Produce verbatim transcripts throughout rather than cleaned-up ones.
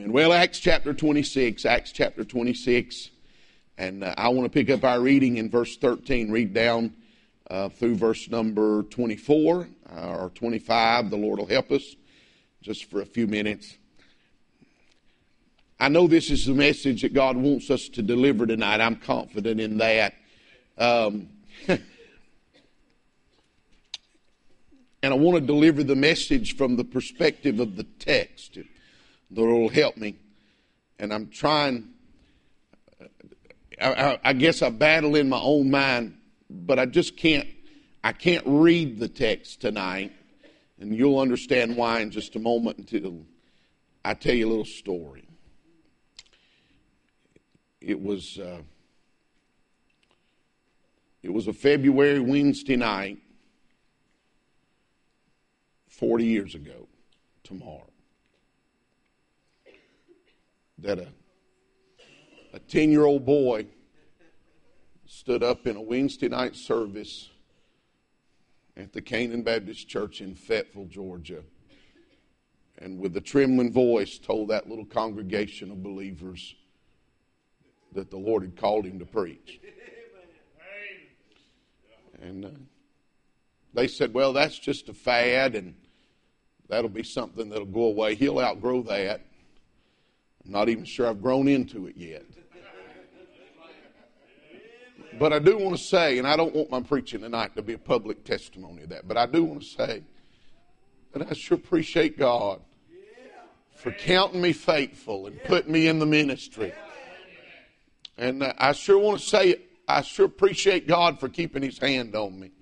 Amen. Well, Acts chapter twenty-six, Acts chapter twenty-six, and uh, I want to pick up our reading in verse thirteen, read down uh, through verse number twenty-four uh, or twenty-five. The Lord will help us just for a few minutes. I know this is the message that God wants us to deliver tonight. I'm confident in that. Um, and I want to deliver the message from the perspective of the text. The Lord will help me. And I'm trying, I, I, I guess I battle in my own mind, but I just can't, I can't read the text tonight. And you'll understand why in just a moment until I tell you a little story. It was, uh, it was a February Wednesday night, forty years ago tomorrow, that a a ten-year-old boy stood up in a Wednesday night service at the Canaan Baptist Church in Fayetteville, Georgia, and with a trembling voice told that little congregation of believers that the Lord had called him to preach. And uh, they said, well, that's just a fad, and that'll be something that'll go away. He'll outgrow that. I'm not even sure I've grown into it yet. But I do want to say, and I don't want my preaching tonight to be a public testimony of that, but I do want to say that I sure appreciate God for counting me faithful and putting me in the ministry. And uh, I sure want to say, I sure appreciate God for keeping His hand on me.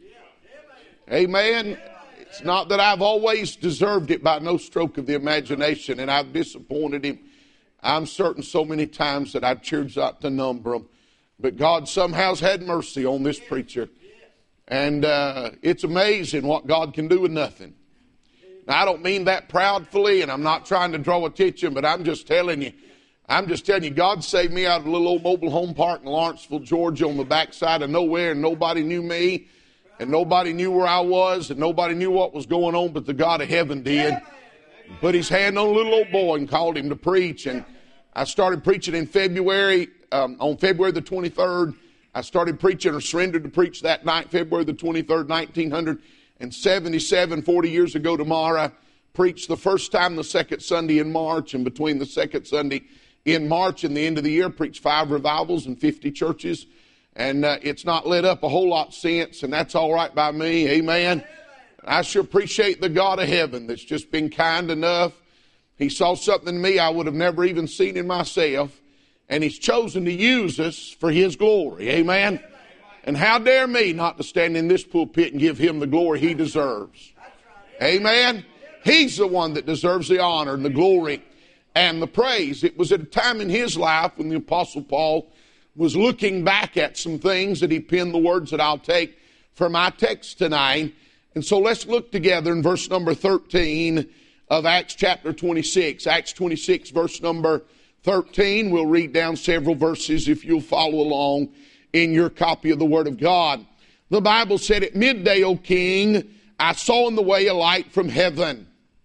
Amen. It's not that I've always deserved it by no stroke of the imagination, and I've disappointed Him. I'm certain so many times that I've cheered out to number them. But God somehow's had mercy on this preacher. And uh, it's amazing what God can do with nothing. Now, I don't mean that proudfully, and I'm not trying to draw attention, but I'm just telling you, I'm just telling you, God saved me out of a little old mobile home park in Lawrenceville, Georgia on the backside of nowhere, and nobody knew me, and nobody knew where I was, and nobody knew what was going on, but the God of heaven did. Put His hand on a little old boy and called him to preach, and I started preaching in February, um, on February the twenty-third. I started preaching or surrendered to preach that night, February the twenty-third, nineteen seventy-seven, forty years ago tomorrow. Preached the first time the second Sunday in March, and between the second Sunday in March and the end of the year, preached five revivals in fifty churches. And uh, it's not lit up a whole lot since, and that's all right by me. Amen. I sure appreciate the God of heaven that's just been kind enough. He saw something in me I would have never even seen in myself, and He's chosen to use us for His glory. Amen. And how dare me not to stand in this pulpit and give Him the glory He deserves. Amen. He's the one that deserves the honor and the glory and the praise. It was at a time in his life when the Apostle Paul was looking back at some things that he penned the words that I'll take for my text tonight. And so let's look together in verse number thirteen of Acts chapter twenty-six. Acts twenty-six, verse number thirteen. We'll read down several verses if you'll follow along in your copy of the Word of God. The Bible said, at midday, O King, I saw in the way a light from heaven,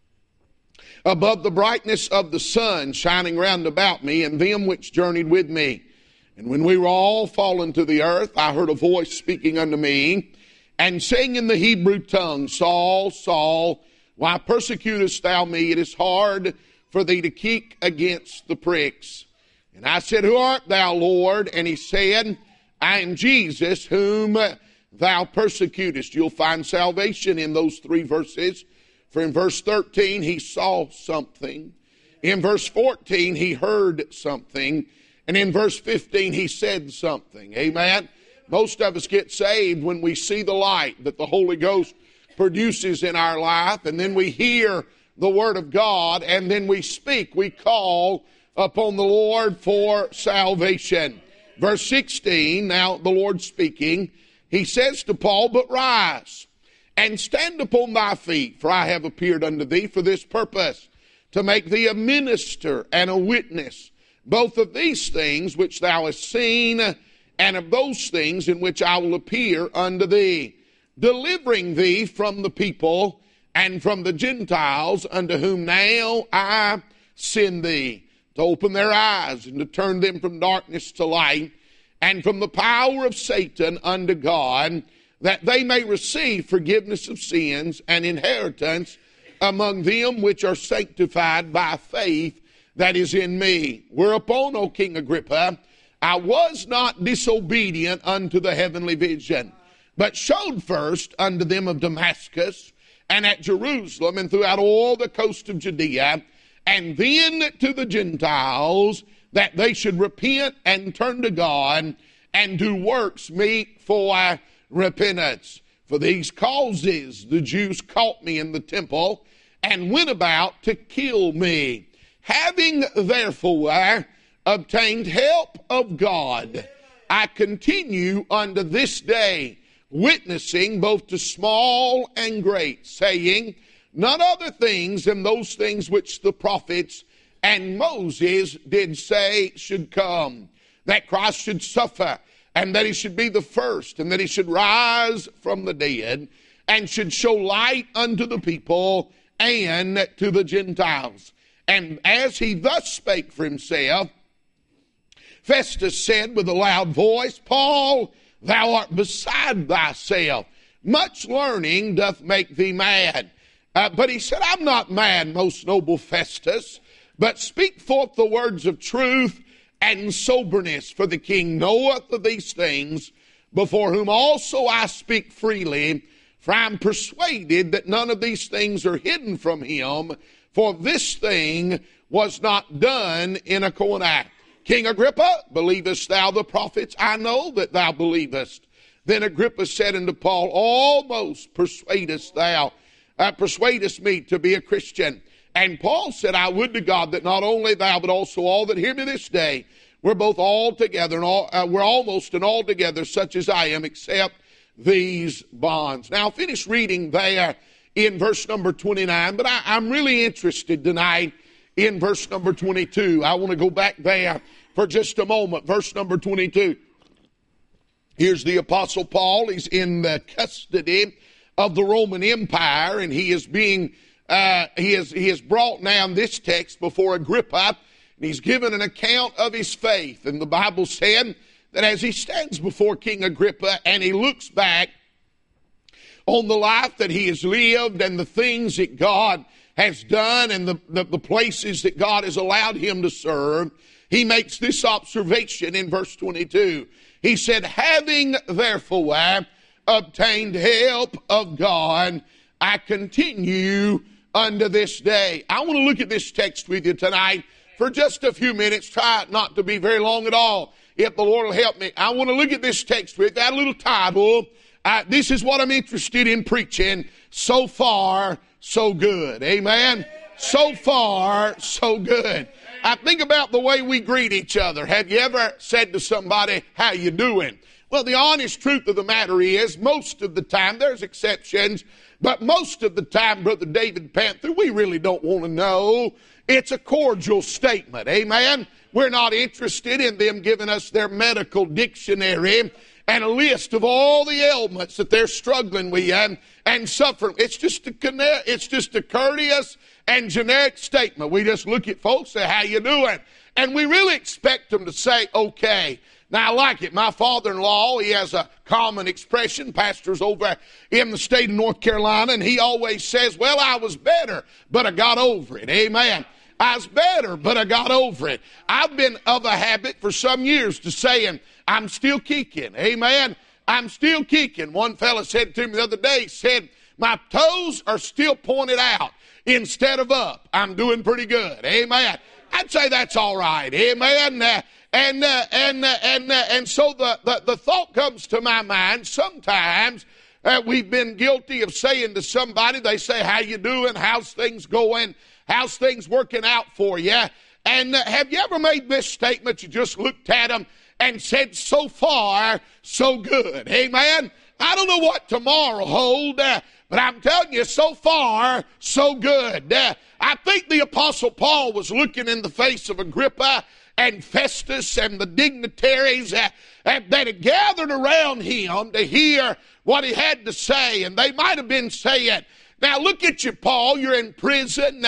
above the brightness of the sun shining round about me and them which journeyed with me. And when we were all fallen to the earth, I heard a voice speaking unto me, and saying in the Hebrew tongue, Saul, Saul, why persecutest thou me? It is hard for thee to kick against the pricks. And I said, who art thou, Lord? And He said, I am Jesus, whom thou persecutest. You'll find salvation in those three verses. For in verse thirteen, he saw something. In verse fourteen, he heard something. And in verse fifteen, he said something. Amen. Most of us get saved when we see the light that the Holy Ghost produces in our life, and then we hear the Word of God, and then we speak. We call upon the Lord for salvation. Verse sixteen, now the Lord speaking, He says to Paul, but rise and stand upon thy feet, for I have appeared unto thee for this purpose, to make thee a minister and a witness, both of these things which thou hast seen, and of those things in which I will appear unto thee, delivering thee from the people and from the Gentiles, unto whom now I send thee, to open their eyes and to turn them from darkness to light and from the power of Satan unto God, that they may receive forgiveness of sins and inheritance among them which are sanctified by faith that is in me. Whereupon, O King Agrippa, I was not disobedient unto the heavenly vision, but showed first unto them of Damascus and at Jerusalem and throughout all the coast of Judea, and then to the Gentiles, that they should repent and turn to God and do works meet for repentance. For these causes the Jews caught me in the temple and went about to kill me. Having therefore obtained help of God, I continue unto this day, witnessing both to small and great, saying, none other things than those things which the prophets and Moses did say should come, that Christ should suffer, and that he should be the first, and that he should rise from the dead, and should show light unto the people and to the Gentiles. And as he thus spake for himself, Festus said with a loud voice, Paul, thou art beside thyself. Much learning doth make thee mad. Uh, but he said, I'm not mad, most noble Festus, but speak forth the words of truth and soberness, for the king knoweth of these things, before whom also I speak freely, for I am persuaded that none of these things are hidden from him, for this thing was not done in a corner. King Agrippa, believest thou the prophets? I know that thou believest. Then Agrippa said unto Paul, almost persuadest thou, uh, persuadest me to be a Christian. And Paul said, I would to God that not only thou, but also all that hear me this day, we're both all together, and all, uh, we're almost and altogether such as I am, except these bonds. Now, I'll finish reading there in verse number twenty-nine, but I, I'm really interested tonight in verse number twenty-two. I want to go back there for just a moment. Verse number twenty-two. Here's the Apostle Paul. He's in the custody of the Roman Empire, and he is being, uh, he is, he is brought now in this text before Agrippa, and he's given an account of his faith. And the Bible said that as he stands before King Agrippa and he looks back on the life that he has lived and the things that God has done and the, the, the places that God has allowed him to serve, he makes this observation in verse twenty-two. He said, having therefore obtained help of God, I continue unto this day. I want to look at this text with you tonight for just a few minutes. Try not to be very long at all, if the Lord will help me. I want to look at this text with that little title. Uh, this is what I'm interested in preaching. So far, so good. Amen? So far, so good. I think about the way we greet each other. Have you ever said to somebody, how you doing? Well, the honest truth of the matter is, most of the time, there's exceptions, but most of the time, Brother David Panther, we really don't want to know. It's a cordial statement. Amen? We're not interested in them giving us their medical dictionary and a list of all the ailments that they're struggling with and, and suffering. It's just a it's just a courteous and generic statement. We just look at folks, say, how you doing? And we really expect them to say, okay. Now, I like it. My father-in-law, he has a common expression, pastors over in the state of North Carolina, and he always says, well, I was better, but I got over it. Amen. I was better, but I got over it. I've been of a habit for some years to saying, I'm still kicking. Amen. I'm still kicking. One fella said to me the other day, he said, my toes are still pointed out instead of up. I'm doing pretty good. Amen. I'd say that's all right. Amen. Uh, and, uh, and, uh, and, uh, and so the, the, the thought comes to my mind, sometimes uh, we've been guilty of saying to somebody, they say, how you doing? How's things going? How's things working out for you? And uh, have you ever made this statement? You just looked at them and said, so far, so good. Amen? I don't know what tomorrow holds, uh, but I'm telling you, so far, so good. Uh, I think the Apostle Paul was looking in the face of Agrippa and Festus and the dignitaries uh, uh, that had gathered around him to hear what he had to say. And they might have been saying, now look at you, Paul, you're in prison. Uh,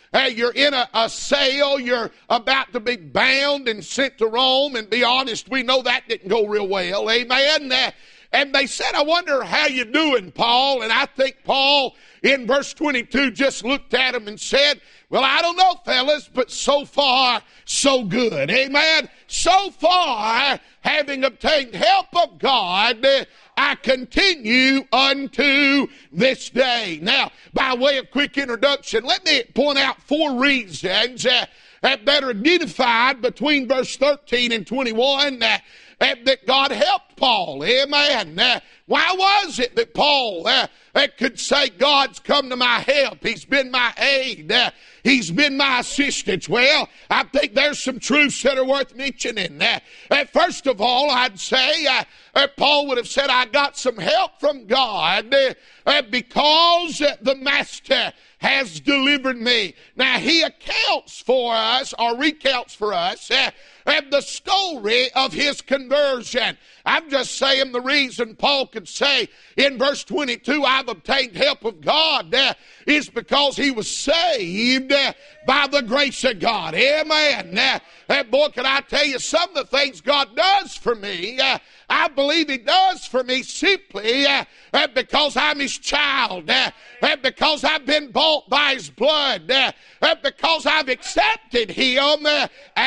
Hey, you're in a, a sale, you're about to be bound and sent to Rome, and be honest, we know that didn't go real well, amen? Uh, and they said, I wonder how you doing, Paul? And I think Paul, in verse twenty-two, just looked at him and said, well, I don't know, fellas, but so far, so good, amen? So far, having obtained help of God, I continue unto this day. Now, by way of quick introduction, let me point out four reasons uh, that are identified between verse thirteen and twenty-one uh, uh, that God helped Paul. Amen. Uh, why was it that Paul uh, uh, could say, God's come to my help? He's been my aid. Uh, he's been my assistance. Well, I think there's some truths that are worth mentioning. Uh, uh, first of all, I'd say uh, uh, Paul would have said, I got some help from God uh, uh, because uh, the Master has delivered me. Now, he accounts for us, or recounts for us, uh, uh, the story of his conversion. I'm just saying the reason Paul could say in verse twenty-two, I've obtained help of God, uh, is because he was saved uh, by the grace of God. Amen. Uh, uh, boy, can I tell you, some of the things God does for me, uh, I believe he does for me simply uh, uh, because I'm his child, uh, uh, because I've been bought by his blood, uh, uh, because I've accepted him uh,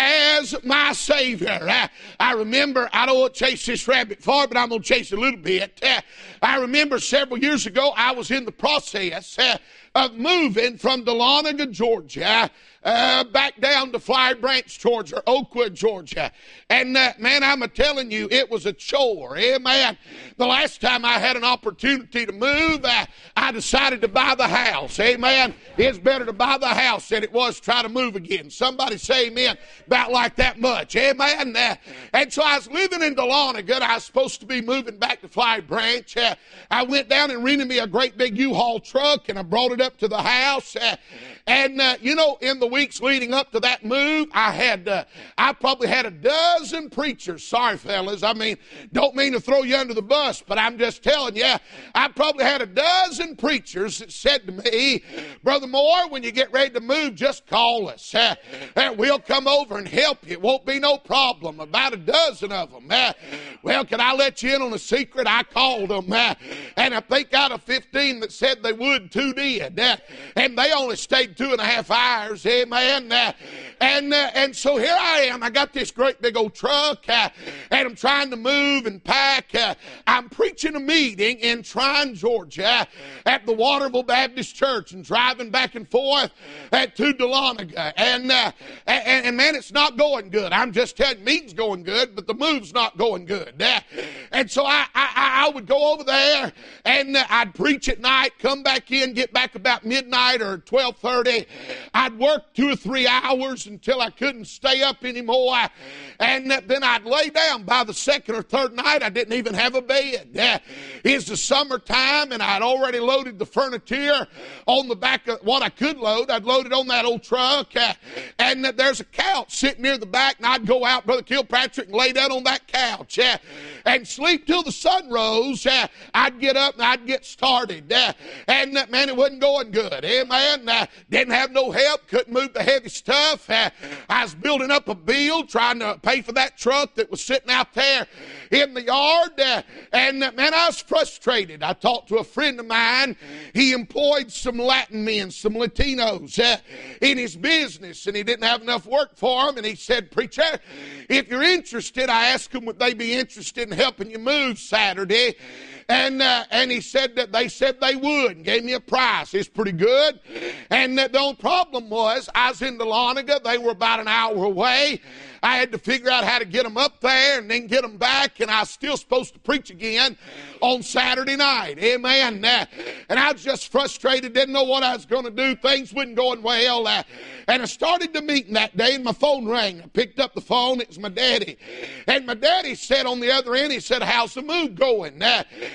as my Savior. Uh, I remember, I don't want to chase this rabbit far, but I'm going to chase a little bit. Uh, I remember several years ago, I was in the process uh, of moving from Dahlonega, Georgia, Uh, back down to Flowery Branch, Georgia, Oakwood, Georgia. And, uh, man, I'm telling you, it was a chore. Amen. The last time I had an opportunity to move, uh, I decided to buy the house. Amen. It's better to buy the house than it was to try to move again. Somebody say amen about like that much. Amen. Uh, and so I was living in Dahlonega. I was supposed to be moving back to Flowery Branch. Uh, I went down and rented me a great big U-Haul truck, and I brought it up to the house. Uh, and, uh, you know, in the weeks leading up to that move, I had, uh, I probably had a dozen preachers. Sorry, fellas. I mean, don't mean to throw you under the bus, but I'm just telling you, I probably had a dozen preachers that said to me, Brother Moore, when you get ready to move, just call us. Uh, uh, we'll come over and help you. It won't be no problem. About a dozen of them. Uh, well, can I let you in on a secret? I called them, uh, and I think out of fifteen that said they would, two did. Uh, and they only stayed two and a half hours. Amen. Uh, and uh, and so here I am. I got this great big old truck, uh, and I'm trying to move and pack. Uh, I'm preaching a meeting in Trine, Georgia, at the Waterville Baptist Church, and driving back and forth uh, to Dahlonega. And, uh, and and man, it's not going good. I'm just telling you, meeting's going good, but the move's not going good. Uh, and so I, I I would go over there, and uh, I'd preach at night, come back in, get back about midnight or twelve thirty. I'd work two or three hours until I couldn't stay up anymore. And then I'd lay down. By the second or third night, I didn't even have a bed. Uh, it's the summertime, and I'd already loaded the furniture on the back of what I could load. I'd loaded on that old truck. Uh, and uh, there's a couch sitting near the back, and I'd go out, Brother Kilpatrick, and lay down on that couch uh, and sleep till the sun rose. Uh, I'd get up, and I'd get started. Uh, and, uh, man, it wasn't going good. Amen. Uh, didn't have no help, couldn't move the heavy stuff. Uh, I was building up a bill, trying to pay for that truck that was sitting out there in the yard. Uh, and, uh, man, I was frustrated. I talked to a friend of mine. He employed some Latin men, some Latinos uh, in his business, and he didn't have enough work for them. And he said, Preacher, if you're interested, I asked him, would they be interested in helping you move Saturday? And uh, and he said that they said they would, and gave me a price. It's pretty good. And uh, the only problem was I was in Dahlonega. They were about an hour away. I had to figure out how to get them up there and then get them back, and I was still supposed to preach again on Saturday night. Amen. Uh, and I was just frustrated, didn't know what I was going to do. Things wasn't going well. Uh, and I started the meeting that day, and my phone rang. I picked up the phone. It was my daddy. And my daddy said on the other end, he said, how's the move going? Uh,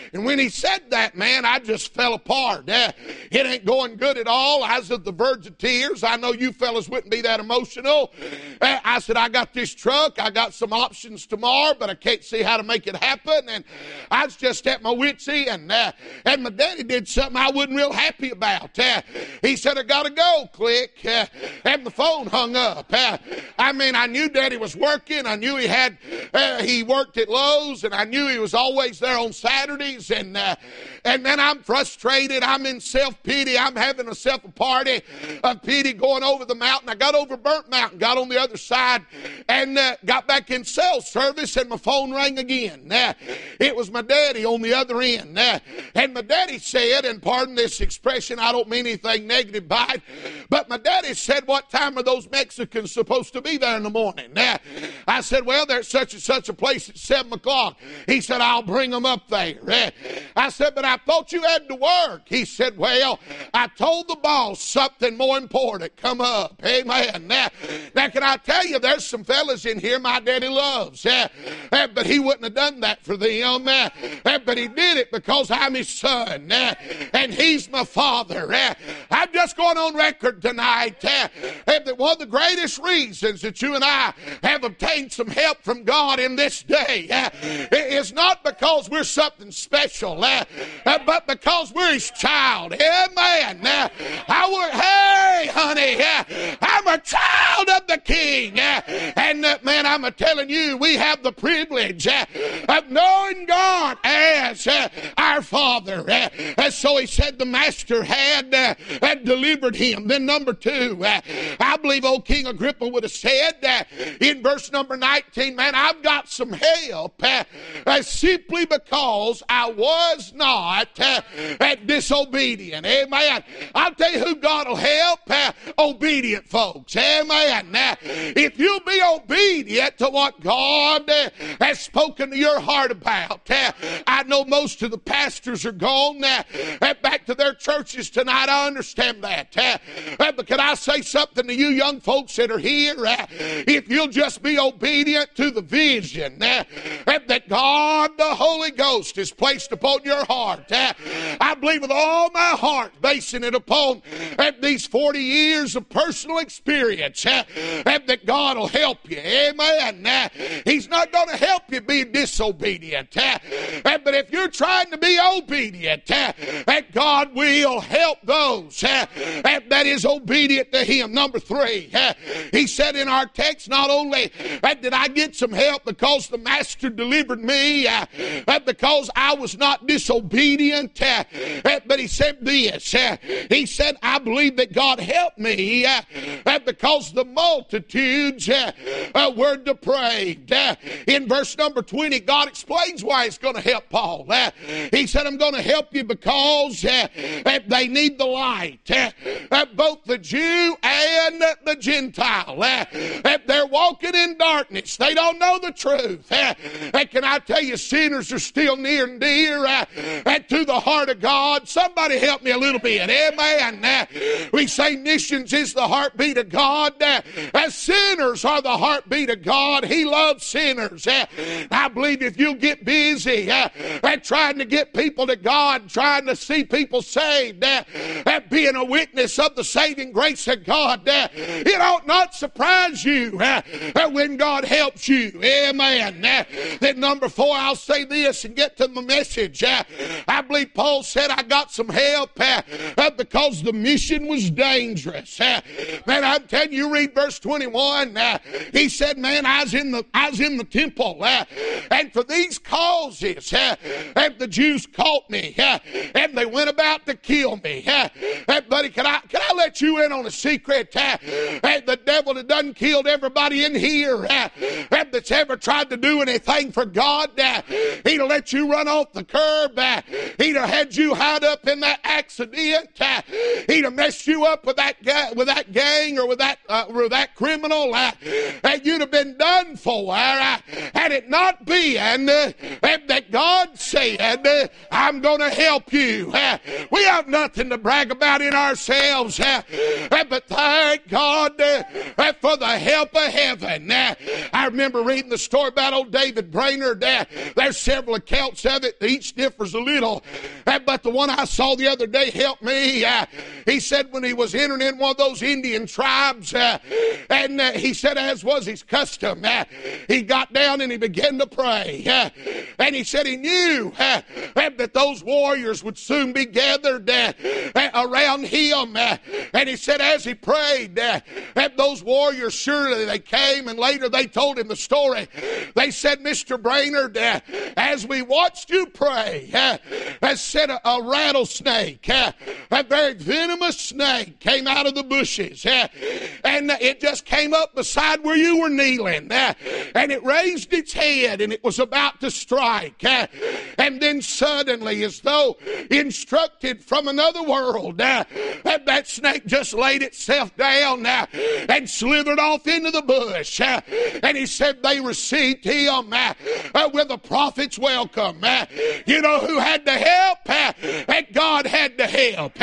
And when he said that, man, I just fell apart. Uh, it ain't going good at all. I was at the verge of tears. I know you fellas wouldn't be that emotional. Uh, I said, I got this truck. I got some options tomorrow, but I can't see how to make it happen. And I was just at my wits' end. Uh, and my daddy did something I wasn't real happy about. Uh, he said, I got to go. Click. Uh, and the phone hung up. Uh, I mean, I knew Daddy was working. I knew he had, uh, he worked at Lowe's, and I knew he was always there on Saturdays. And, uh, and man, I'm frustrated. I'm in self-pity. I'm having a self-party of pity going over the mountain. I got over Burnt Mountain, got on the other side, and uh, got back in cell service, and my phone rang again. Uh, it was my daddy on the other end. Uh, and my daddy said, and pardon this expression, I don't mean anything negative by it, but my daddy said, what time are those Mexicans supposed to be there in the morning? Uh, I said, well, there's such and such a place at seven o'clock. He said, I'll bring them up there. Uh, I said, but I thought you had to work. He said, well, I told the boss something more important. Come up. Amen. Now, now can I tell you, there's some fellas in here my daddy loves. Uh, uh, but he wouldn't have done that for them. Uh, uh, but he did it because I'm his son. Uh, and he's my father. Uh, I'm just going on record tonight uh, uh, that one of the greatest reasons that you and I have obtained some help from God in this day uh, is not because we're something special, uh, uh, but because we're his child. Amen. Uh, I would, hey, honey, uh, I'm a child of the King. Uh, and, uh, man, I'm uh, telling you, we have the privilege uh, of knowing God as uh, our Father. Uh, and so he said the Master had, uh, had delivered him. Then number two, uh, I believe old King Agrippa would have said uh, in verse number nineteen, man, I've got some help uh, uh, simply because I was not uh, uh, disobedient. Amen. I'll tell you who God will help, uh, obedient folks. Amen. Uh, if you'll be obedient to what God uh, has spoken to your heart about, uh, I know most of the pastors are gone uh, uh, back to their churches tonight. I understand that. Uh, uh, but can I say something to you young folks that are here? Uh, if you'll just be obedient to the vision uh, uh, that God the Holy Ghost has placed upon your heart, uh, I believe with all my heart, basing it upon uh, these forty years of personal experience, uh, uh, that God will help you. Amen. Uh, he's not going to help you be disobedient. Uh, uh, but if you're trying to be obedient, uh, uh, God will help those uh, uh, that is obedient to him. Number three, uh, he said in our text, not only uh, did I get some help because the Master delivered me, uh, uh, because I was not disobedient, uh, uh, but he said this, uh, he said, I believe that God helped me uh, uh, because the multitudes uh, uh, were depraved. Uh, in verse number twenty, God explains why he's going to help Paul. Uh, he said, I'm going to help you because uh, uh, they need the light. Uh, uh, both the Jew and uh, the Gentile. Uh, uh, they're walking in darkness. They don't know the truth. Uh, uh, can I tell you, sinners are still near and dear uh, uh, to the heart of God. Somebody help me a little bit. Amen. Uh, we say missions is the heartbeat of God. Uh, as sinners are the heartbeat of God. He loves sinners. Uh, I believe if you get busy uh, at trying to get people to God, trying to see people saved, uh, at being a witness of the saving grace of God, uh, it ought not surprise you uh, uh, when God helps you. Amen. Uh, then number four, I'll say this and get to the message. Uh, I believe Paul said I got some help uh, uh, because the mission was dangerous. Uh, man, I'm telling you, read verse twenty-one. Uh, he said, man, I was in the, I was in the temple, uh, and for these causes, uh, and the Jews caught me, uh, and they went about to kill me. Uh, uh, buddy, can I, can I let you in on a secret? Uh, uh, the devil that done killed everybody in here uh, uh, that's ever tried to do anything for God, uh, he'd have let you run off the curb. Uh, he'd have had you hide up in that accident. Uh, he'd have messed you up with that guy, with that gang or with that uh, with that criminal. Uh, uh, you'd have been done for uh, had it not been uh, that that God said, I'm going to help you. We have nothing to brag about in ourselves, but thank God for the help of heaven. I remember reading the story about old David Brainerd. There's several accounts of it. Each differs a little. But the one I saw the other day helped me. He said when he was entering in one of those Indian tribes, and he said as was his custom, he got down and he began to pray. And he said he knew that those warriors would soon be gathered around him. And he said as he prayed, that those warriors, surely they came, and later they told him the story. They said, Mister Brainerd, as we watched you pray, as said a, a rattlesnake, a very venomous snake came out of the bushes, and it just came up beside where you were kneeling, and it raised its head, and it was about to strike, and then suddenly, as though instructed from another world, that, that snake just laid itself down and slithered off into the bush. And he said they received him with a prophet's welcome. You know who had to help? And God had to help.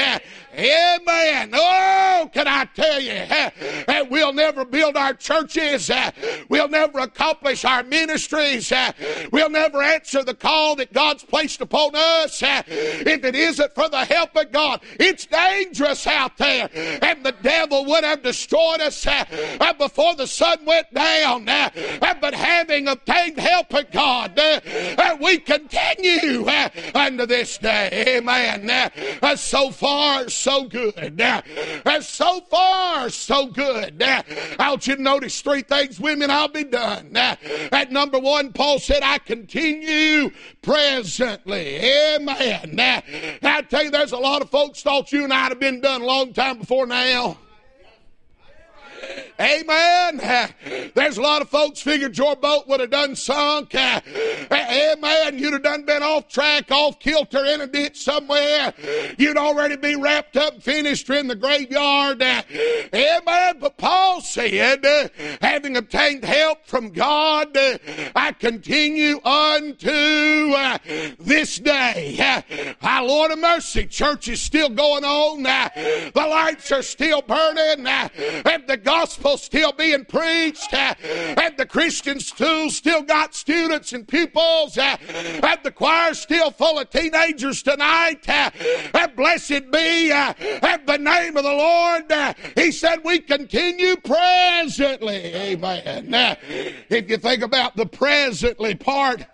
Amen. Oh, can I tell you, that we'll never build our churches. We'll never accomplish our ministries. We'll never answer the call that God's placed upon us if it isn't for the help of God. It's dangerous out there, and the devil would have destroyed us before the sun went down. But having obtained help of God, we continue unto this day. Amen. So far, so good. So far, so good. I want you to notice three things, women. I'll be done. At number one, Paul said, I continue presently. Amen. I tell you, there's a lot of folks thought you and I had been done a long time before now. Amen. There's a lot of folks figured your boat would have done sunk. Amen. You'd have done been off track, off kilter, in a ditch somewhere. You'd already be wrapped up and finished in the graveyard. Amen. But Paul said, having obtained help from God, I continue unto this day. Our Lord of mercy, church is still going on. The lights are still burning. And the gospel still being preached, uh, and the Christians too still got students and pupils, uh, and the choir's still full of teenagers tonight. Uh, and blessed be uh, and the name of the Lord. Uh, he said we continue presently. Amen. Uh, if you think about the presently part,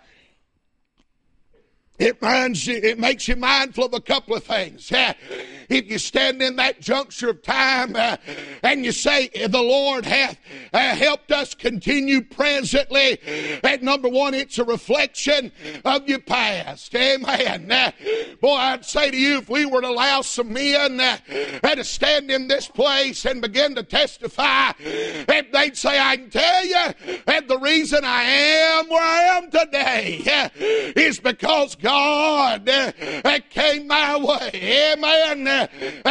It, minds you, it makes you mindful of a couple of things. Uh, if you stand in that juncture of time uh, and you say, the Lord hath uh, helped us continue presently, at number one, it's a reflection of your past. Amen. Uh, boy, I'd say to you, if we were to allow some men uh, to stand in this place and begin to testify, and they'd say, I can tell you that the reason I am where I am today uh, is because God God uh, came my way. Amen. Uh,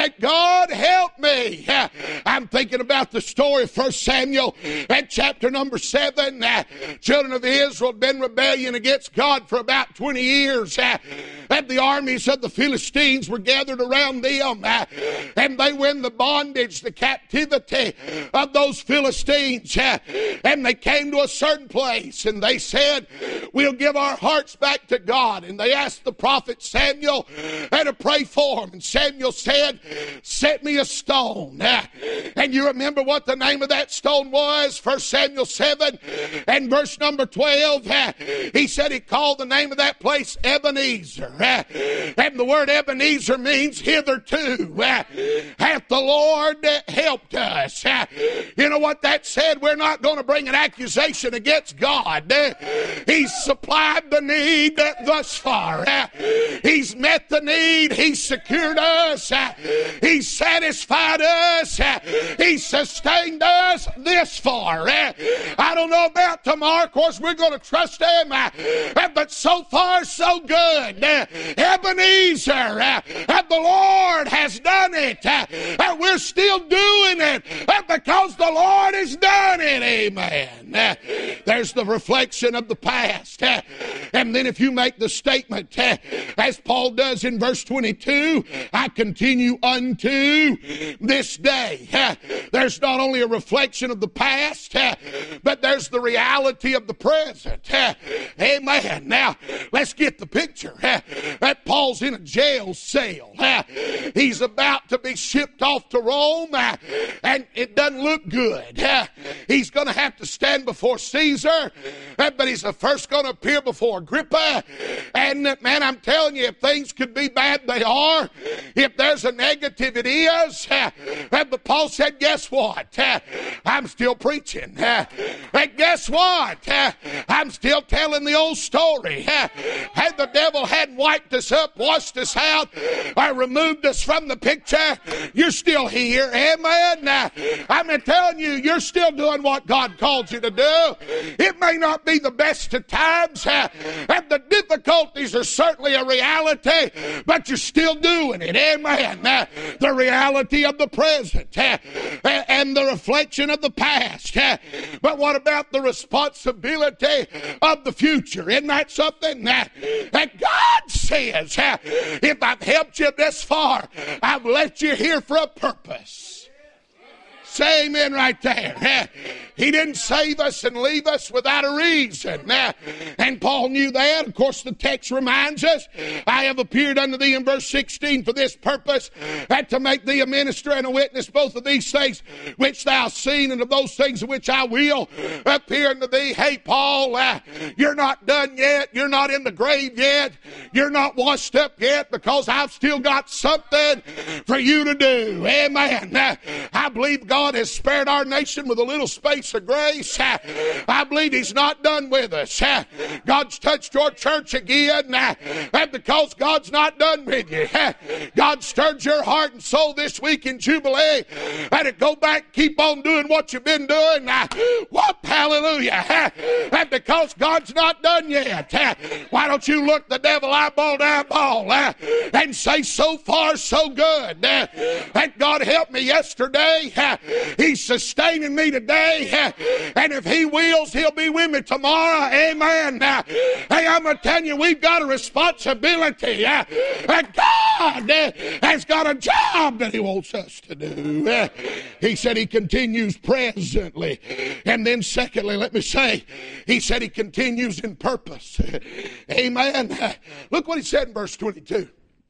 God help me. Uh, I'm thinking about the story of First Samuel at chapter number seven. Uh, children of Israel had been in rebellion against God for about twenty years. Uh, and the armies of the Philistines were gathered around them. Uh, and they were in the bondage, the captivity of those Philistines. Uh, and they came to a certain place and they said, we'll give our hearts back to God. And they asked the prophet Samuel uh, to pray for him. And Samuel said, set me a stone. Uh, and you remember what the name of that stone was? First Samuel seven and verse number twelve. Uh, he said he called the name of that place Ebenezer. Uh, and the word Ebenezer means hitherto uh, hath the Lord uh, helped us. Uh, you know what that said? We're not going to bring an accusation against God. Uh, he's supplied the need uh, thus far. Uh, he's met the need. He's secured us. Uh, he's satisfied us. Uh, he's sustained us this far. Uh, I don't know about tomorrow. Of course, we're going to trust him. Uh, but so far, so good. Uh, Ebenezer, uh, uh, the Lord has done it. Uh, uh, we're still doing it uh, because the Lord has done it. Amen. Uh, there's the reflection of the past. Uh, And then if you make the statement, as Paul does in verse twenty-two, I continue unto this day. There's not only a reflection of the past, but there's the reality of the present. Amen. Now, let's get the picture. That Paul's in a jail cell. He's about to be shipped off to Rome, and it doesn't look good. He's going to have to stand before Caesar, but he's first going to appear before Agrippa. And man, I'm telling you, if things could be bad, they are. If there's a negative, it is. But Paul said, guess what? I'm still preaching. And guess what? I'm still telling the old story. Had the devil hadn't wiped us up, washed us out, or removed us from the picture, you're still here. Amen. I'm telling you, you're still doing what God called you to do. It may not be the best of times, and the difficulties are certainly a reality, but you're still doing it. Amen. The reality of the present and the reflection of the past. But what about the responsibility of the future? Isn't that something that God says, if I've helped you this far, I've left you here for a purpose? Say amen right there. He didn't save us and leave us without a reason. And Paul knew that. Of course, the text reminds us, I have appeared unto thee in verse sixteen for this purpose, that to make thee a minister and a witness both of these things which thou hast seen, and of those things of which I will appear unto thee. Hey, Paul, uh, you're not done yet. You're not in the grave yet. You're not washed up yet, because I've still got something for you to do. Amen. Uh, I believe God God has spared our nation with a little space of grace. I believe He's not done with us. God's touched your church again, and because God's not done with you, God stirred your heart and soul this week in Jubilee, and to go back, keep on doing what you've been doing. What? Hallelujah. And because God's not done yet, why don't you look the devil eyeball to eyeball and say, so far so good. And God helped me yesterday. He's sustaining me today, and if He wills, He'll be with me tomorrow. Amen. Hey, I'm going to tell you, we've got a responsibility. And God has got a job that He wants us to do. He said He continues presently. And then secondly, let me say, He said He continues in purpose. Amen. Look what He said in verse twenty-two.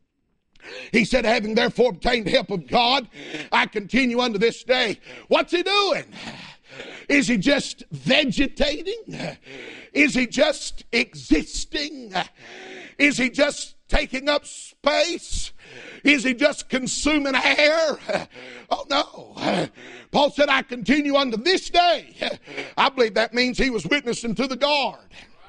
He said, having therefore obtained help of God, I continue unto this day. What's He doing? Is He just vegetating? Is He just existing? Is He just taking up space? Is He just consuming air? Oh, no. Paul said, I continue unto this day. I believe that means He was witnessing to the guard.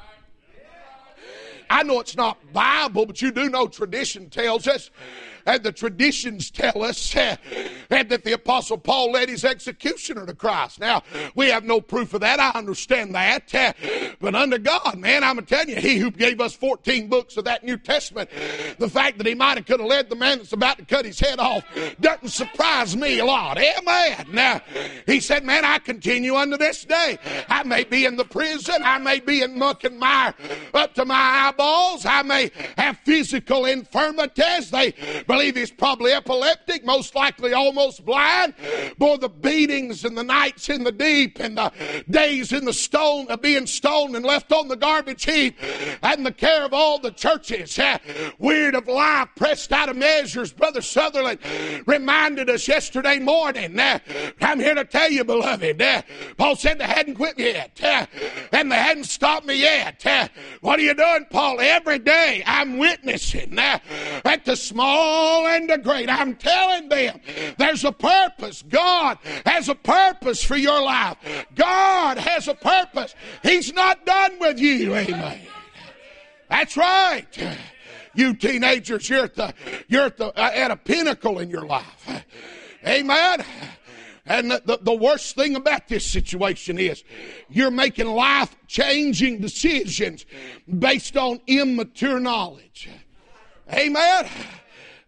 I know it's not Bible, but you do know tradition tells us, and the traditions tell us uh, that the Apostle Paul led his executioner to Christ. Now, we have no proof of that. I understand that. Uh, but under God, man, I'm going to tell you, He who gave us fourteen books of that New Testament, the fact that He might have could have led the man that's about to cut his head off doesn't surprise me a lot. Amen. Now, He said, man, I continue unto this day. I may be in the prison. I may be in muck and mire up to my eyeballs. I may have physical infirmities. They believe he's probably epileptic, most likely almost blind. Boy, the beatings and the nights in the deep and the days in the stone of being stoned and left on the garbage heap and the care of all the churches. Uh, weird of life, pressed out of measures. Brother Sutherland reminded us yesterday morning. Uh, I'm here to tell you, beloved, uh, Paul said they hadn't quit yet, uh, and they hadn't stopped me yet. Uh, what are you doing, Paul? Every day I'm witnessing uh, at the small and the great. I'm telling them there's a purpose. God has a purpose for your life. God has a purpose. He's not done with you. Amen. That's right. You teenagers, you're at the, you're at, the, uh, at a pinnacle in your life. Amen. And the, the, the worst thing about this situation is you're making life-changing decisions based on immature knowledge. Amen.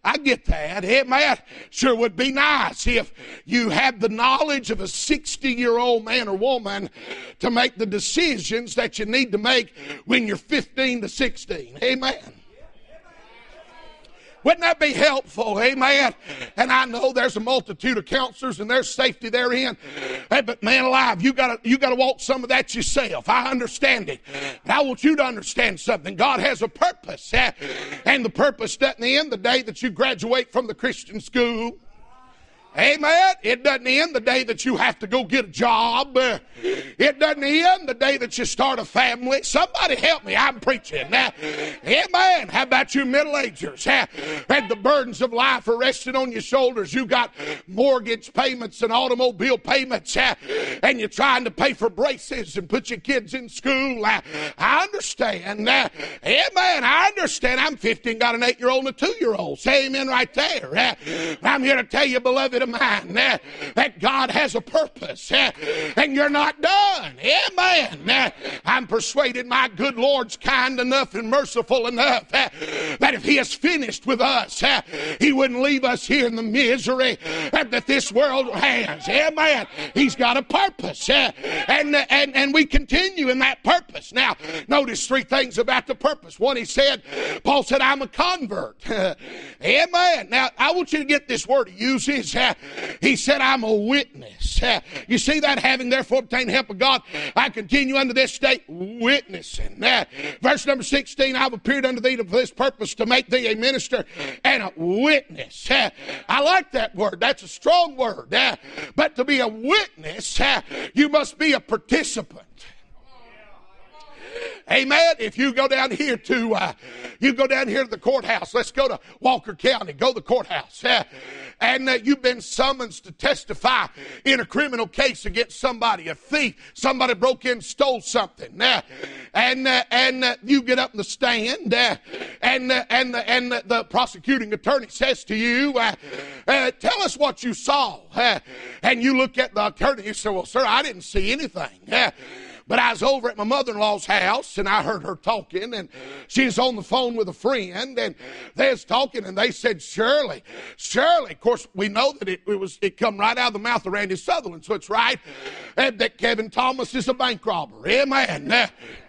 I get that. Amen. Sure would be nice if you had the knowledge of a sixty-year-old man or woman to make the decisions that you need to make when you're fifteen to sixteen. Amen. Wouldn't that be helpful? Amen. And I know there's a multitude of counselors and there's safety therein. Hey, but man alive, you gotta you gotta walk some of that yourself. I understand it. But I want you to understand something. God has a purpose. eh? And the purpose doesn't end the day that you graduate from the Christian school. Amen. It doesn't end the day that you have to go get a job. Uh, It doesn't end the day that you start a family. Somebody help me. I'm preaching. Uh, Amen. How about you middle-agers? Uh, And the burdens of life are resting on your shoulders. You got mortgage payments and automobile payments. uh, And you're trying to pay for braces and put your kids in school. Uh, I understand. Uh, Amen. I understand. I'm fifty and got an eight-year-old and a two-year-old. Say amen right there. Uh, I'm here to tell you, beloved of mine, uh, that God has a purpose, uh, and you're not done. Amen. Uh, I'm persuaded my good Lord's kind enough and merciful enough uh, that if He has finished with us, uh, He wouldn't leave us here in the misery uh, that this world has. Amen. He's got a purpose, uh, and, uh, and, and we continue in that purpose. Now, notice three things about the purpose. One, he said, Paul said, I'm a convert. Amen. Now, I want you to get this word he uses. Uh, He said, I'm a witness. Uh, You see that? Having therefore obtained help of God, I continue unto this state witnessing. Uh, Verse number sixteen, I've appeared unto thee for this purpose, to make thee a minister and a witness. Uh, I like that word. That's a strong word. Uh, But to be a witness, uh, you must be a participant. Amen. If you go down here to, uh, you go down here to the courthouse. Let's go to Walker County. Go to the courthouse. Uh, and uh, you've been summoned to testify in a criminal case against somebody, a thief. Somebody broke in, stole something. Uh, and uh, and uh, you get up in the stand, uh, and uh, and the, and the, the prosecuting attorney says to you, uh, uh, "Tell us what you saw." Uh, and you look at the attorney. You say, "Well, sir, I didn't see anything." Uh, But I was over at my mother-in-law's house, and I heard her talking, and she was on the phone with a friend, and they was talking, and they said, Shirley, Shirley. Of course, we know that it, it was it come right out of the mouth of Randy Sutherland, so it's right and that Kevin Thomas is a bank robber. Amen. Uh,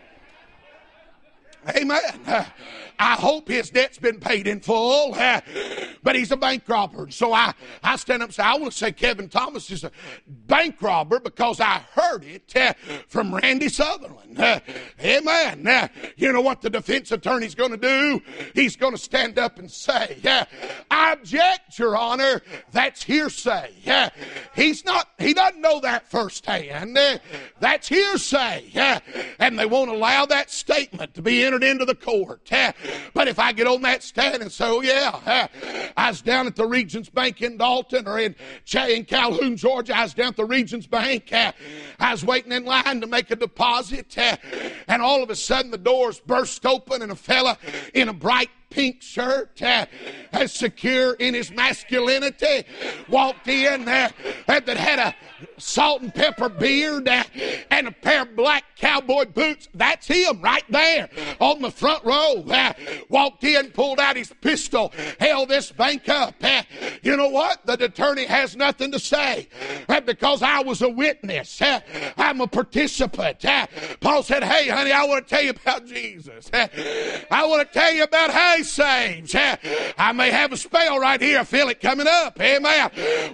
Amen. Uh, I hope his debt's been paid in full, uh, but he's a bank robber. So I, I stand up and say, I want to say Kevin Thomas is a bank robber because I heard it uh, from Randy Sutherland. Uh, amen. Uh, you know what the defense attorney's going to do? He's going to stand up and say, uh, I object, Your Honor. That's hearsay. Uh, he's not, he doesn't know that firsthand. Uh, that's hearsay. Uh, and they won't allow that statement to be entered into the court. Uh, But if I get on that stand and say, oh, yeah, uh, I was down at the Regions Bank in Dalton or in, in Calhoun, Georgia. I was down at the Regions Bank. Uh, I was waiting in line to make a deposit. Uh, and all of a sudden the doors burst open and a fella in a bright pink shirt, uh, as secure in his masculinity, walked in there uh, that had a salt and pepper beard uh, and a pair of black cowboy boots. That's him right there on the front row. Uh, walked in, pulled out his pistol, held this bank up. Uh, you know what? The attorney has nothing to say uh, because I was a witness. Uh, I'm a participant. Uh, Paul said, hey, honey, I want to tell you about Jesus. Uh, I want to tell you about how he saves. Uh, I may have a spell right here. I feel it coming up. Amen.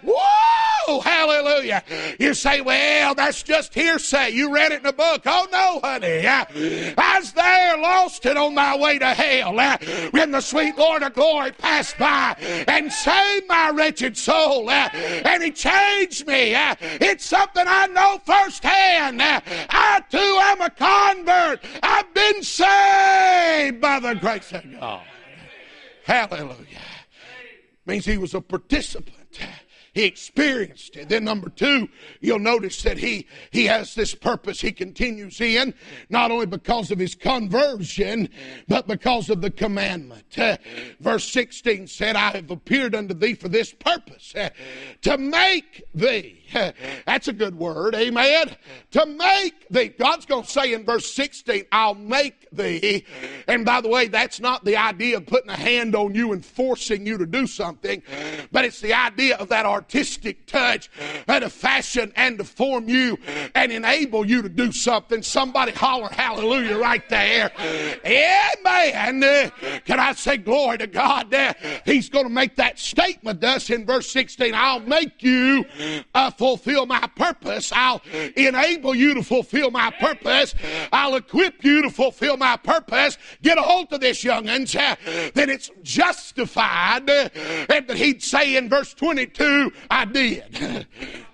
Whoa! Hallelujah. You say, well, that's just hearsay. You read it in a book. Oh, no, honey. Uh, I was there, lost it on my way to hell. Uh, when the sweet Lord of glory passed by and saved my wretched soul. Uh, and He changed me. Uh, it's something I know firsthand. Uh, I, too, am a convert. I've been saved by the grace of God. Hallelujah. Means he was a participant. He experienced it. Then number two, you'll notice that he, he has this purpose he continues in, not only because of his conversion, but because of the commandment. Uh, verse sixteen said, I have appeared unto thee for this purpose, uh, to make thee That's a good word, amen. To make thee. God's going to say in verse sixteen, I'll make thee. And by the way, that's not the idea of putting a hand on you and forcing you to do something, but it's the idea of that artistic touch to fashion and to form you and enable you to do something. Somebody holler hallelujah right there. Amen. Can I say glory to God? He's going to make that statement to us in verse sixteen. I'll make you uh, fulfill my purpose. I'll enable you to fulfill my purpose. I'll equip you to fulfill my purpose. Get a hold of this, young'uns. Uh, that it's justified. Uh, and that he'd say in verse twenty-two, I did.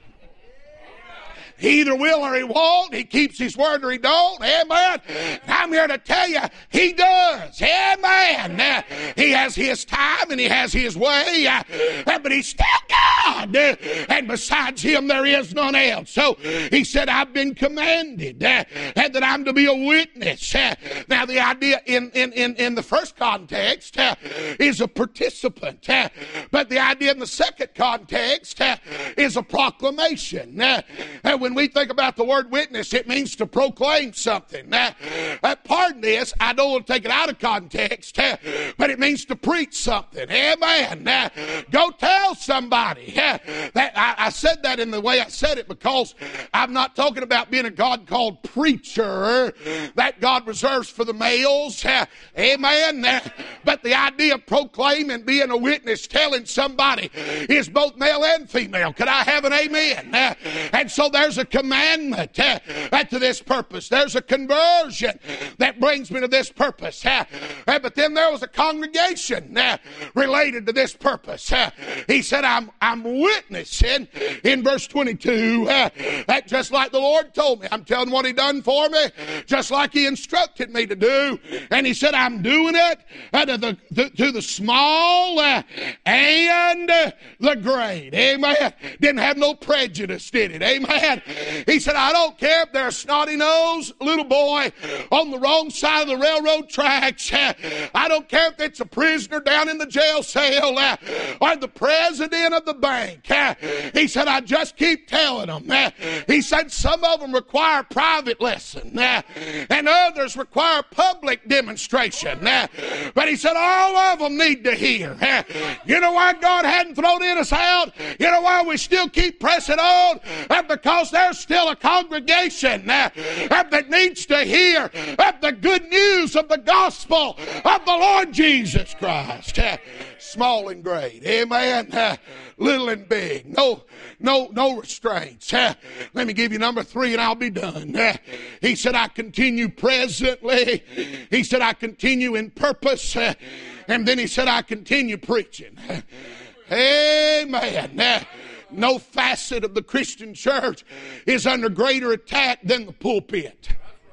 He either will or he won't. He keeps his word or he don't. Amen. I'm here to tell you, he does. Amen. Uh, he has his time and he has his way. Uh, but he's still God. Uh, and besides him, there is none else. So he said, I've been commanded uh, and that I'm to be a witness. Uh, now, the idea in, in, in, in the first context uh, is a participant. Uh, but the idea in the second context uh, is a proclamation. Uh, uh, When we think about the word witness, it means to proclaim something. Uh, uh, pardon this, I don't want to take it out of context, uh, but it means to preach something. Amen. Uh, go tell somebody. Uh, that I, I said that in the way I said it because I'm not talking about being a God-called preacher that God reserves for the males. Uh, amen. Uh, but the idea of proclaiming, being a witness, telling somebody is both male and female. Could I have an amen? Uh, and so there's a commandment uh, uh, to this purpose. There's a conversion that brings me to this purpose. Uh, uh, but then there was a congregation uh, related to this purpose. Uh, he said, I'm, I'm witnessing in verse twenty-two, uh, uh, just like the Lord told me. I'm telling what he done for me, just like he instructed me to do. And he said, I'm doing it uh, to, the, the, to the small uh, and uh, the great. Amen. Didn't have no prejudice, did it? Amen. He said, I don't care if they're a snotty-nosed little boy on the wrong side of the railroad tracks. I don't care if it's a prisoner down in the jail cell or the president of the bank. He said, I just keep telling them. He said, some of them require private lesson and others require public demonstration. But he said, all of them need to hear. You know why God hadn't thrown in us out? You know why we still keep pressing on? Because there's still a congregation uh, uh, that needs to hear uh, the good news of the gospel of the Lord Jesus Christ. Uh, small and great. Amen. Uh, little and big. No, no, no restraints. Uh, let me give you number three and I'll be done. Uh, he said, I continue presently. He said, I continue in purpose. Uh, and then he said, I continue preaching. Uh, amen. Uh, No facet of the Christian church is under greater attack than the pulpit.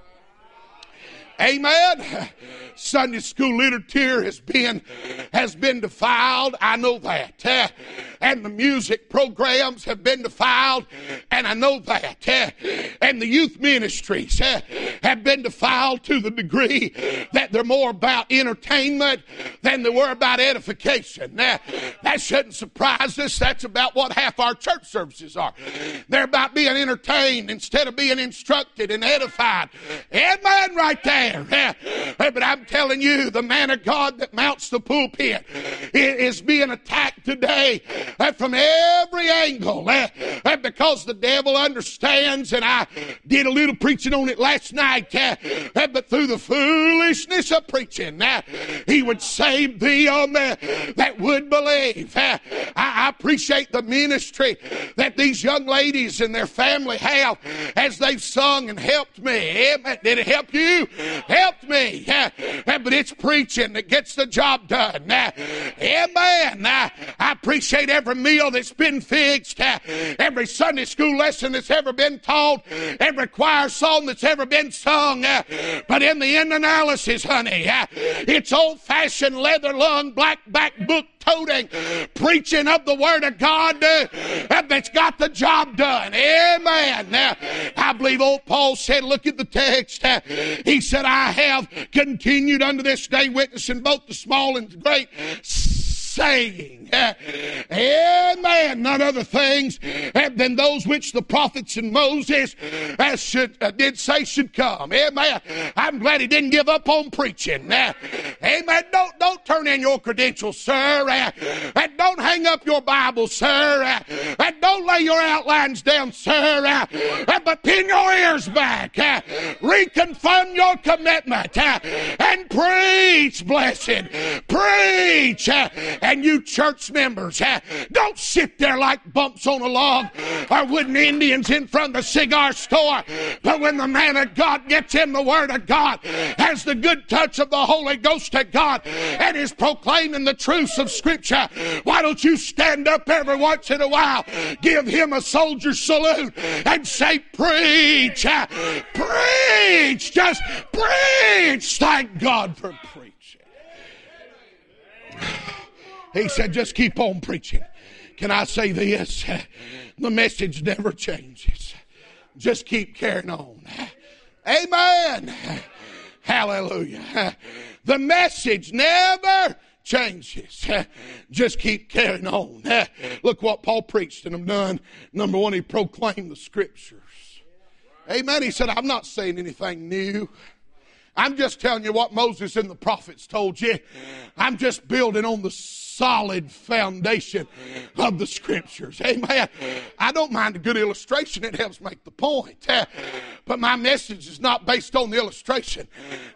Amen. Sunday school literature has been has been defiled. I know that. Uh, and the music programs have been defiled. And I know that. Uh, and the youth ministries uh, have been defiled to the degree that they're more about entertainment than they were about edification. Uh, that shouldn't surprise us. That's about what half our church services are. They're about being entertained instead of being instructed and edified. Amen right there. Uh, but I'm telling you, the man of God that mounts the pulpit is being attacked today uh, from every angle uh, uh, because the devil understands, and I did a little preaching on it last night, uh, uh, but through the foolishness of preaching, uh, he would save thee on the, that would believe. Uh, I, I appreciate the ministry that these young ladies and their family have as they've sung and helped me. Amen. Did it help you? Helped me. Uh, uh, but it's preaching that gets the job done. Uh, amen. Uh, I appreciate every meal that's been fixed, uh, every Sunday school lesson that's ever been taught, every choir song that's ever been sung. Uh, but in the end analysis, honey, uh, it's old-fashioned leather-lung, black-back book toting preaching of the Word of God uh, that's got the job done. Amen. Uh, I believe old Paul said, look at the text. Uh, he said, I have continued unto this day witnessing both the small and the great, saying, amen, none other things than those which the prophets and Moses uh, should, uh, did say should come. Amen. I'm glad he didn't give up on preaching. Uh, amen. Don't, don't turn in your credentials, sir. Uh, and don't hang up your Bible, sir. Uh, and don't lay your outlines down, sir. Uh, uh, but pin your ears back. Uh, reconfirm your commitment. Uh, and preach, blessed. Preach. Uh, and you church members, uh, don't sit there like bumps on a log or wooden Indians in front of the cigar store. But when the man of God gets in the Word of God, has the good touch of the Holy Ghost of God, and is proclaiming the truths of Scripture, why don't you stand up every once in a while, give him a soldier's salute, and say, preach, uh, preach, just preach. Thank God for preaching. He said, just keep on preaching. Can I say this? The message never changes. Just keep carrying on. Amen. Hallelujah. The message never changes. Just keep carrying on. Look what Paul preached, and I'm done. Number one, he proclaimed the Scriptures. Amen. He said, I'm not saying anything new. I'm just telling you what Moses and the prophets told you. I'm just building on the solid foundation of the Scriptures. Amen. I don't mind a good illustration. It helps make the point. But my message is not based on the illustration.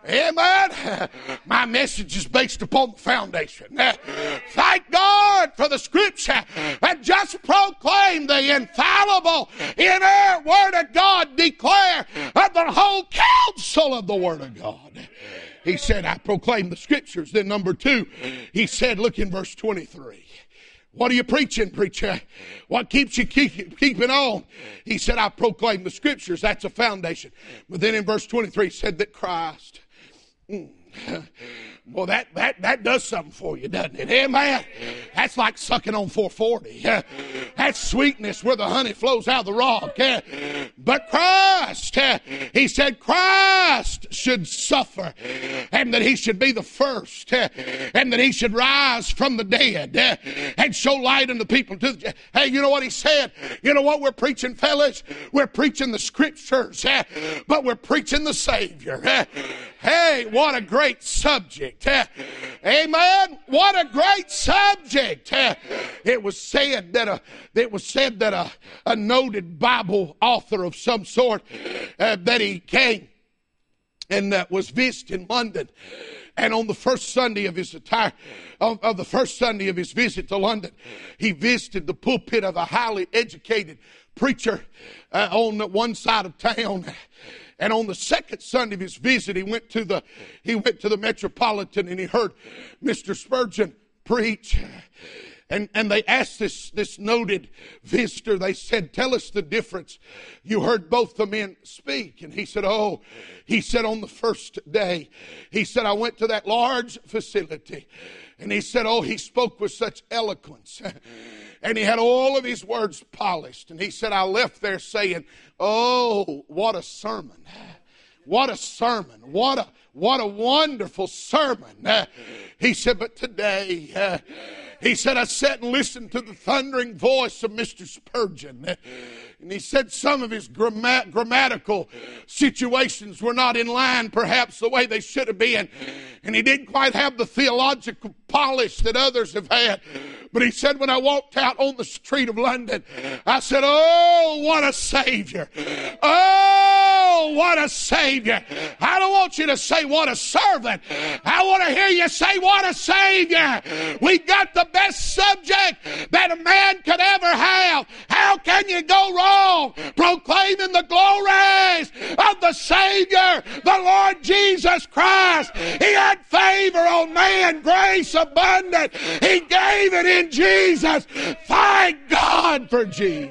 Amen. My message is based upon the foundation. Thank God for the Scripture. And just proclaim the infallible, inerrant Word of God. Declare of the whole counsel of the Word of God. He said, I proclaim the Scriptures. Then number two, he said, look in verse twenty-three. What are you preaching, preacher? What keeps you keep, keeping on? He said, I proclaim the Scriptures. That's a foundation. But then in verse twenty-three, he said that Christ... Mm, well, that, that, that does something for you, doesn't it? Amen. That's like sucking on four forty. Uh, that's sweetness where the honey flows out of the rock. Uh, but Christ, uh, he said Christ should suffer, and that he should be the first, uh, and that he should rise from the dead, uh, and show light unto people. To the, hey, you know what he said? You know what we're preaching, fellas? We're preaching the Scriptures, uh, but we're preaching the Savior. Uh, hey, what a great subject. Uh, amen. What a great subject. Uh, it was said that a it was said that a, a noted Bible author of some sort uh, that he came and uh, was visiting London, and on the first Sunday of his entire of, of the first Sunday of his visit to London, he visited the pulpit of a highly educated preacher uh, on one side of town. And on the second Sunday of his visit, he went to the he went to the Metropolitan, and he heard Mister Spurgeon preach. And and they asked this, this noted visitor, they said, tell us the difference. You heard both the men speak. And he said, oh, he said, on the first day, he said, I went to that large facility. And he said, oh, he spoke with such eloquence. And he had all of his words polished. And he said, I left there saying, oh, what a sermon. What a sermon. What a, what a wonderful sermon. Uh, he said, but today, uh, he said, I sat and listened to the thundering voice of Mister Spurgeon. Uh, and he said some of his gramma- grammatical situations were not in line perhaps the way they should have been. And he didn't quite have the theological polish that others have had. But he said, when I walked out on the street of London, I said, oh, what a Savior. Oh, what a Savior. I don't want you to say, what a servant. I want to hear you say, what a Savior. We got the best subject that a man could ever have. How can you go wrong proclaiming the glories of the Savior, the Lord Jesus Christ? He had favor on man, grace abundant. He gave it in Jesus. Thank God for Jesus.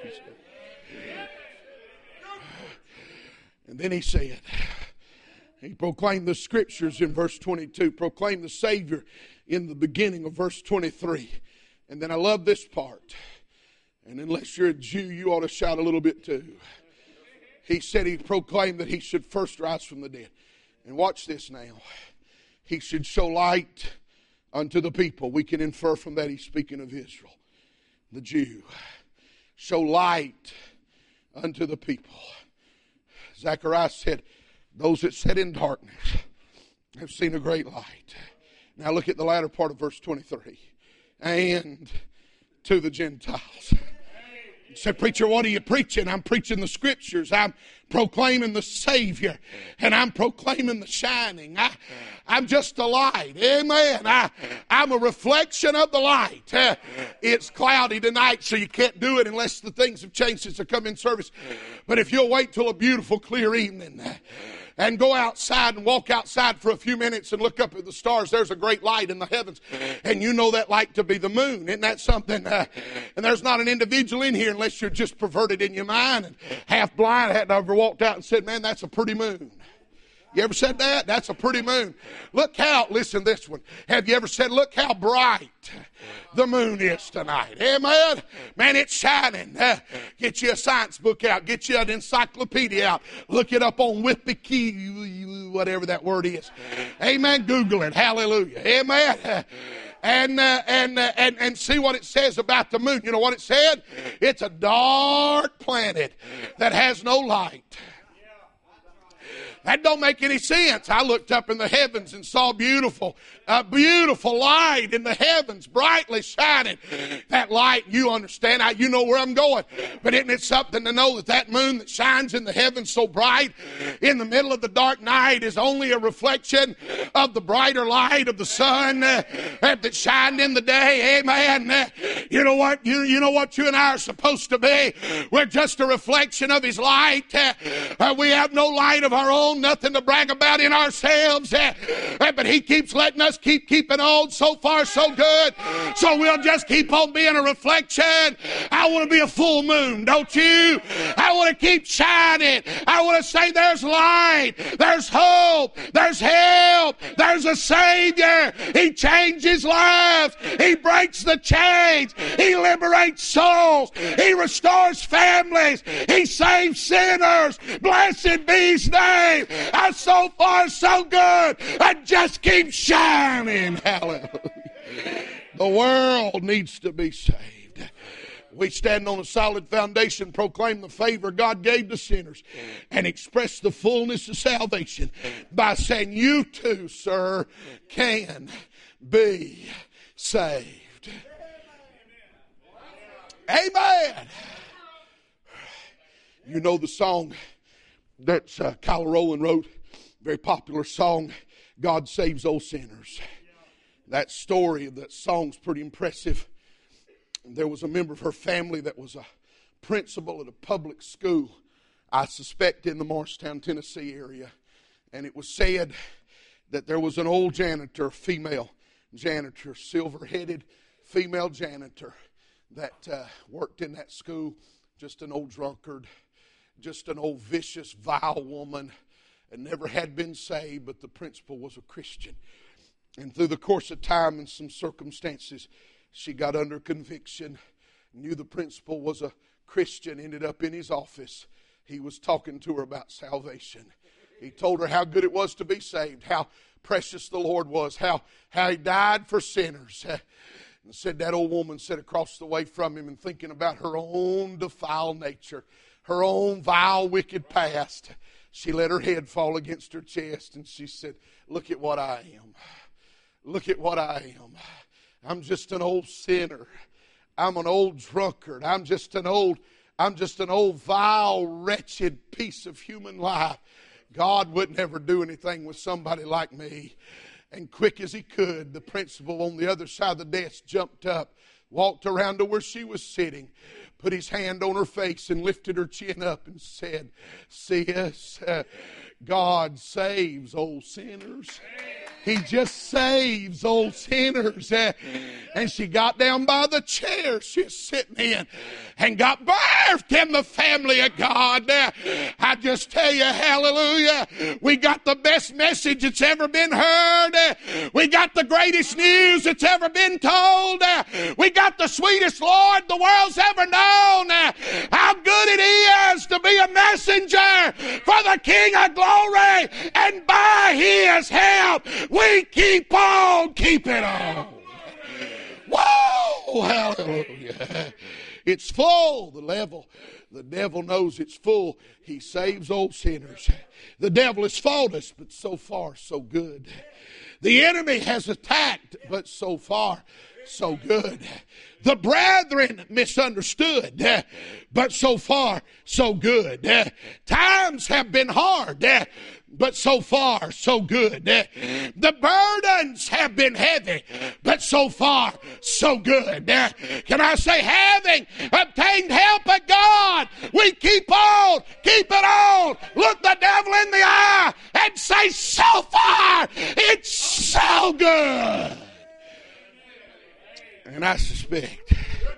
And then he said, he proclaimed the Scriptures in verse twenty-two, proclaimed the Savior in the beginning of verse twenty-three. And then I love this part. And unless you're a Jew, you ought to shout a little bit too. He said he proclaimed that he should first rise from the dead. And watch this now. He should show light unto the people. We can infer from that he's speaking of Israel, the Jew. Show light unto the people. Zechariah said, those that sit in darkness have seen a great light. Now look at the latter part of verse twenty-three. And to the Gentiles. He said, preacher, what are you preaching? I'm preaching the Scriptures. I'm proclaiming the Savior. And I'm proclaiming the shining. I, I'm just a light. Amen. I, I'm a reflection of the light. Uh, it's cloudy tonight, so you can't do it unless the things have changed since I come in service. But if you'll wait till a beautiful, clear evening, uh, and go outside and walk outside for a few minutes and look up at the stars, there's a great light in the heavens. And you know that light to be the moon. Isn't that something? Uh, and there's not an individual in here, unless you're just perverted in your mind and half blind, hadn't ever walked out and said, man, that's a pretty moon. You ever said that? That's a pretty moon. Look how, listen to this one. Have you ever said, look how bright the moon is tonight? Amen? Man, it's shining. Uh, get you a science book out. Get you an encyclopedia out. Look it up on Wiki, whatever that word is. Amen? Google it. Hallelujah. Amen? Uh, and, uh, and, uh, and, and see what it says about the moon. You know what it said? It's a dark planet that has no light. That don't make any sense. I looked up in the heavens and saw beautiful, a beautiful light in the heavens, brightly shining. That light, you understand, I, you know where I'm going. But isn't it something to know that that moon that shines in the heavens so bright in the middle of the dark night is only a reflection of the brighter light of the sun uh, that shined in the day? Amen. Uh, you know what? You, you know what you and I are supposed to be? We're just a reflection of His light. Uh, uh, we have no light of our own. Nothing to brag about in ourselves, uh, but He keeps letting us keep keeping on. So far, so good. So we'll just keep on being a reflection. I want to be a full moon, don't you? I want to keep shining. I want to say there's light, there's hope, there's help, there's a Savior. He changes lives. He breaks the chains. He liberates souls. He restores families. He saves sinners. Blessed be His name. And so far, so good. I just keep shining. Hallelujah. The world needs to be saved. We stand on a solid foundation, proclaim the favor God gave to sinners, and express the fullness of salvation by saying, you too, sir, can be saved. Amen. You know the song that uh, Kyle Rowland wrote, very popular song, God Saves Old Sinners. That story, that song's pretty impressive. There was a member of her family that was a principal at a public school, I suspect in the Morristown, Tennessee area. And it was said that there was an old janitor, female janitor, silver-headed female janitor that uh, worked in that school, just an old drunkard, just an old vicious, vile woman, and never had been saved, but the principal was a Christian. And through the course of time and some circumstances, she got under conviction, knew the principal was a Christian, ended up in his office. He was talking to her about salvation. He told her how good it was to be saved, how precious the Lord was, how, how He died for sinners. And said that old woman sat across the way from him and thinking about her own defiled nature, her own vile, wicked past. She let her head fall against her chest and she said, look at what I am. Look at what I am. I'm just an old sinner. I'm an old drunkard. I'm just an old, I'm just an old, vile, wretched piece of human life. God would never do anything with somebody like me. And quick as he could, the principal on the other side of the desk jumped up, walked around to where she was sitting, put his hand on her face and lifted her chin up and said, sis, uh, God saves old sinners. He just saves old sinners. Uh, and she got down by the chair she was sitting in and got birthed in the family of God. Uh, I just tell you, hallelujah, we got the best message that's ever been heard. Uh, we got the greatest news that's ever been told. Uh, we got the sweetest Lord the world's ever known. Uh, how good it is to be a messenger for the King of glory, and by His help, we keep on keeping on. Whoa, hallelujah. It's full, the level. The devil knows it's full. He saves old sinners. The devil has fought us, but so far, so good. The enemy has attacked, but so far, so good. The brethren misunderstood, but so far, so good. Times have been hard, but so far, so good. The burdens have been heavy, but so far, so good. Can I say, having obtained help at God, we keep on, keep it on, look the devil in the eye and say, so far, it's so good. And I suspect,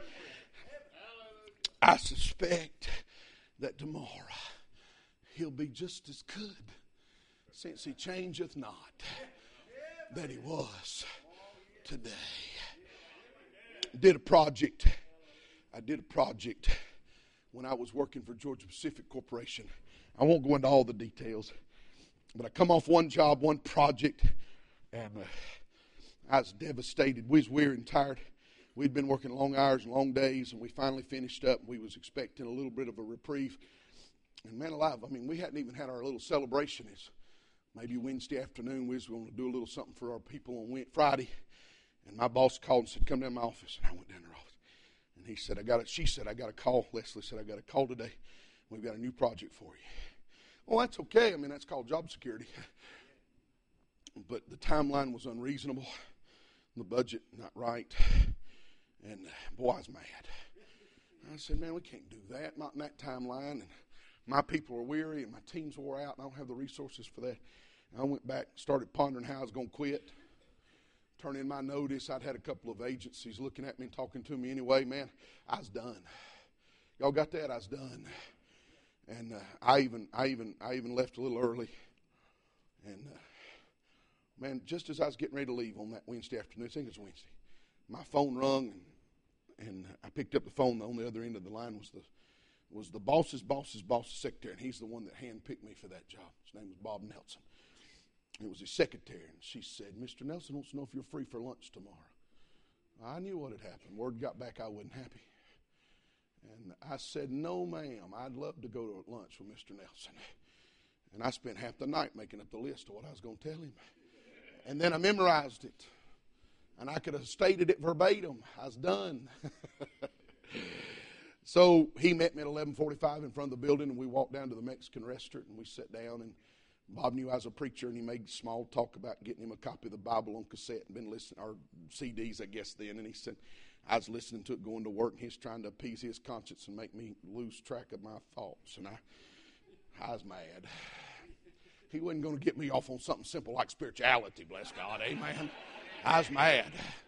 I suspect that tomorrow he'll be just as good, since he changeth not, that he was today. Did a project. I did a project when I was working for Georgia Pacific Corporation. I won't go into all the details, but I come off one job, one project, and uh, I was devastated. We was weary and tired. We'd been working long hours and long days, and we finally finished up. We was expecting a little bit of a reprieve. And man alive, I mean, we hadn't even had our little celebration. It's maybe Wednesday afternoon. We was going to do a little something for our people on Friday. And my boss called and said, come down to my office. And I went down to her office. And he said, I got it. She said, I got a call. Leslie said, I got a call today. We've got a new project for you. Well, that's okay. I mean, that's called job security. But the timeline was unreasonable. The budget not right. And boy, I was mad. I said, man, we can't do that. Not in that timeline. And my people are weary and my team's wore out and I don't have the resources for that. And I went back, started pondering how I was going to quit. Turn in my notice. I'd had a couple of agencies looking at me and talking to me anyway. Man, I was done. Y'all got that? I was done. And uh, I even, I even, I even left a little early. And uh, man, just as I was getting ready to leave on that Wednesday afternoon, I think it was Wednesday, my phone rung, and, and I picked up the phone. On the other end of the line was the was the boss's boss's boss's secretary, and he's the one that handpicked me for that job. His name was Bob Nelson. It was his secretary, and she said, Mister Nelson wants to know if you're free for lunch tomorrow. I knew what had happened. Word got back I wasn't happy. And I said, no, ma'am, I'd love to go to lunch with Mister Nelson. And I spent half the night making up the list of what I was going to tell him. And then I memorized it. And I could have stated it verbatim. I was done. So he met me at eleven forty-five in front of the building, and we walked down to the Mexican restaurant, and we sat down, and Bob knew I was a preacher, and he made small talk about getting him a copy of the Bible on cassette and been listening, or C Ds, I guess, then. And he said, I was listening to it going to work, and he's trying to appease his conscience and make me lose track of my thoughts. And I, I was mad. He wasn't going to get me off on something simple like spirituality, bless God, amen. I was mad.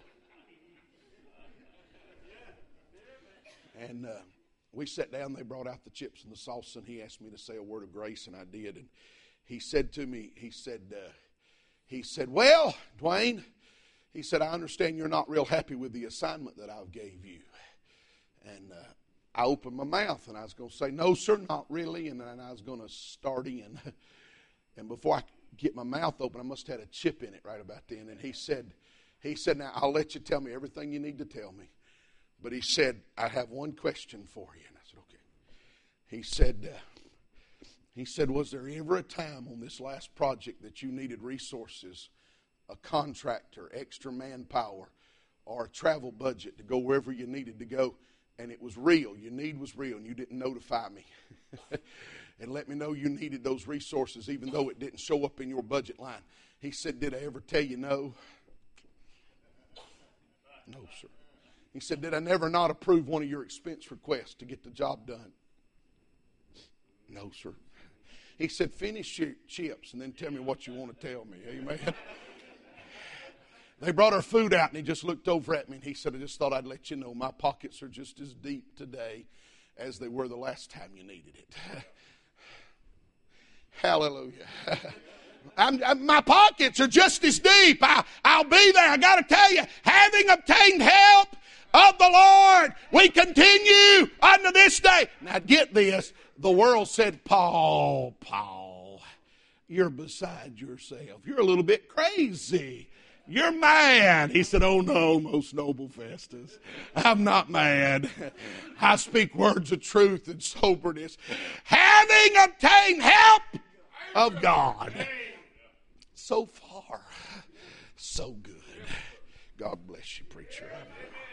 And uh, we sat down, they brought out the chips and the sauce, and he asked me to say a word of grace, and I did. And he said to me, he said, uh, he said, well, Dwayne, he said, I understand you're not real happy with the assignment that I gave you. And uh, I opened my mouth, and I was going to say, no, sir, not really. And then I was going to start in. And before I could get my mouth open, I must have had a chip in it right about then. And he said, he said, now, I'll let you tell me everything you need to tell me. But he said, I have one question for you. And I said, okay. He said, uh, he said, was there ever a time on this last project that you needed resources, a contractor, extra manpower, or a travel budget to go wherever you needed to go, and it was real, your need was real, and you didn't notify me and let me know you needed those resources even though it didn't show up in your budget line? He said, did I ever tell you no? No, sir. He said, did I never not approve one of your expense requests to get the job done? No, sir. He said, finish your chips and then tell me what you want to tell me. Amen. They brought our food out, and he just looked over at me, and he said, I just thought I'd let you know my pockets are just as deep today as they were the last time you needed it. Hallelujah. I'm, I'm, my pockets are just as deep. I, I'll be there. I got to tell you, having obtained help of the Lord, we continue unto this day. Now get this. The world said, Paul, Paul, you're beside yourself. You're a little bit crazy. You're mad. He said, oh no, most noble Festus, I'm not mad. I speak words of truth and soberness, having obtained help of God. So far, so good. God bless you, preacher.